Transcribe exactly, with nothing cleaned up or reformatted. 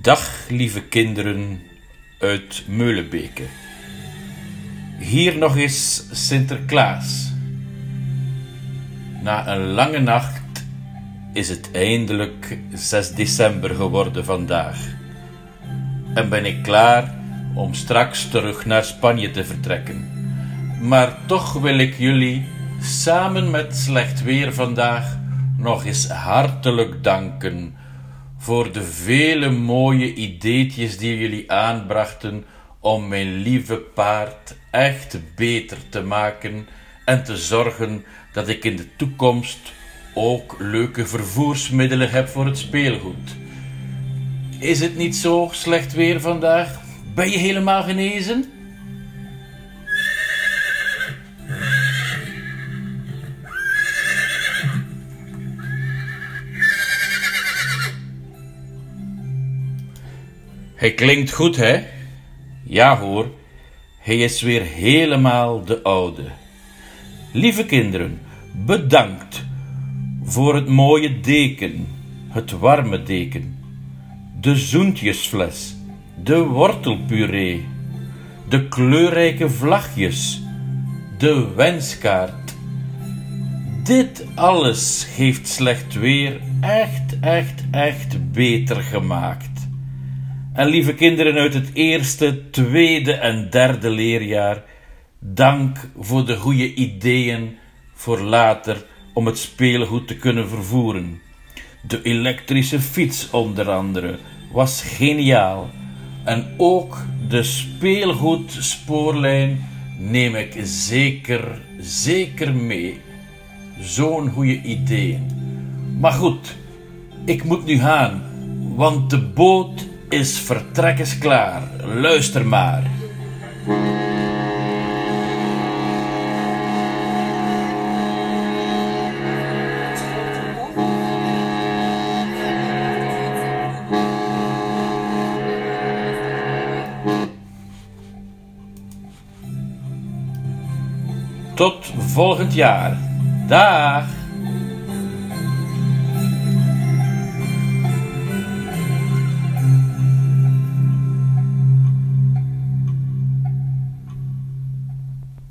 Dag, lieve kinderen uit Meulenbeke. Hier nog eens Sinterklaas. Na een lange nacht is het eindelijk zes december geworden vandaag. En ben ik klaar om straks terug naar Spanje te vertrekken. Maar toch wil ik jullie, samen met slecht weer vandaag, nog eens hartelijk danken voor de vele mooie ideetjes die jullie aanbrachten om mijn lieve paard echt beter te maken en te zorgen dat ik in de toekomst ook leuke vervoersmiddelen heb voor het speelgoed. Is het niet zo slecht weer vandaag? Ben je helemaal genezen? Hij klinkt goed, hè? Ja hoor, hij is weer helemaal de oude. Lieve kinderen, bedankt voor het mooie deken, het warme deken, de zoentjesfles, de wortelpuree, de kleurrijke vlagjes, de wenskaart. Dit alles heeft slecht weer echt, echt, echt beter gemaakt. En lieve kinderen uit het eerste, tweede en derde leerjaar, dank voor de goede ideeën voor later om het speelgoed te kunnen vervoeren. De elektrische fiets onder andere was geniaal. En ook de speelgoedspoorlijn neem ik zeker, zeker mee. Zo'n goede ideeën. Maar goed, ik moet nu gaan, want de boot is vertrekkens klaar. Luister maar. Tot volgend jaar. Dag.